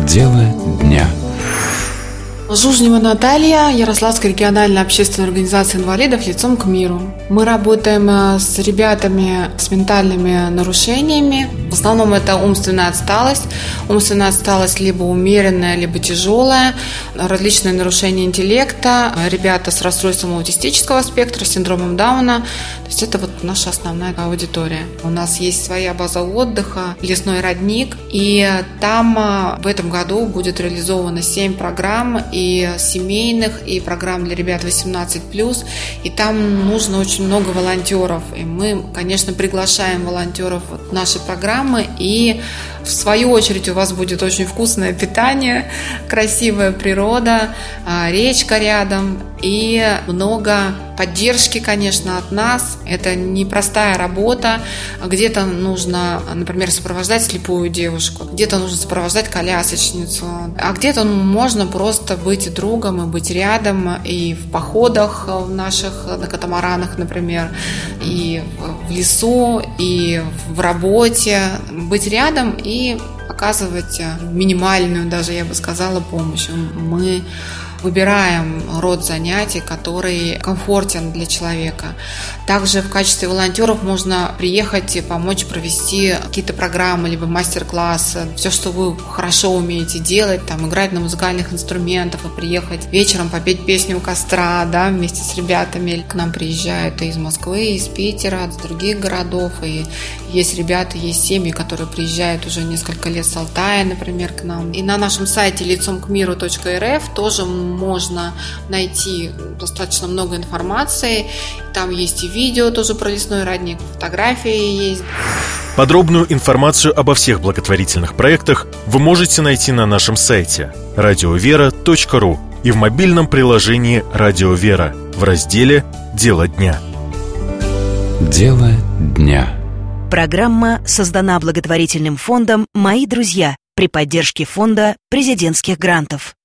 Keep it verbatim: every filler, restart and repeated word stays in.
Дело дня. Жужнева Наталья, Ярославская региональная общественная организация инвалидов «Лицом к миру». Мы работаем с ребятами с ментальными нарушениями. В основном это умственная отсталость. Умственная отсталость либо умеренная, либо тяжелая. Различные нарушения интеллекта. Ребята с расстройством аутистического спектра, синдромом Дауна. То есть это вот наша основная аудитория. У нас есть своя база отдыха, лесной родник. И там в этом году будет реализовано семь программ и семейных, и программ для ребят восемнадцать плюс, и там нужно очень много волонтеров, и мы, конечно, приглашаем волонтеров в наши программы, и в свою очередь у вас будет очень вкусное питание, красивая природа, речка рядом и много поддержки, конечно, от нас. Это непростая работа. Где-то нужно, например, сопровождать слепую девушку, где-то нужно сопровождать колясочницу, а где-то можно просто быть другом и быть рядом и в походах в наших, на катамаранах, например, и в лесу, и в работе, быть рядом и оказывать минимальную, даже я бы сказала, помощь. Мы выбираем род занятий, который комфортен для человека. Также в качестве волонтеров можно приехать и помочь провести какие-то программы, либо мастер-классы, все, что вы хорошо умеете делать, там, играть на музыкальных инструментах, и приехать вечером попеть песню у костра, да, вместе с ребятами. К нам приезжают и из Москвы, и из Питера, из других городов, и есть ребята, есть семьи, которые приезжают уже несколько лет с Алтая, например, к нам. И на нашем сайте лицом к миру точка эр эф тоже можно найти достаточно много информации. Там есть и видео тоже про лесной родник, фотографии есть. Подробную информацию обо всех благотворительных проектах вы можете найти на нашем сайте радио вера точка ру и в мобильном приложении «Радио Вера» в разделе «Дело дня». Дело дня. Программа создана благотворительным фондом «Мои друзья» при поддержке фонда президентских грантов.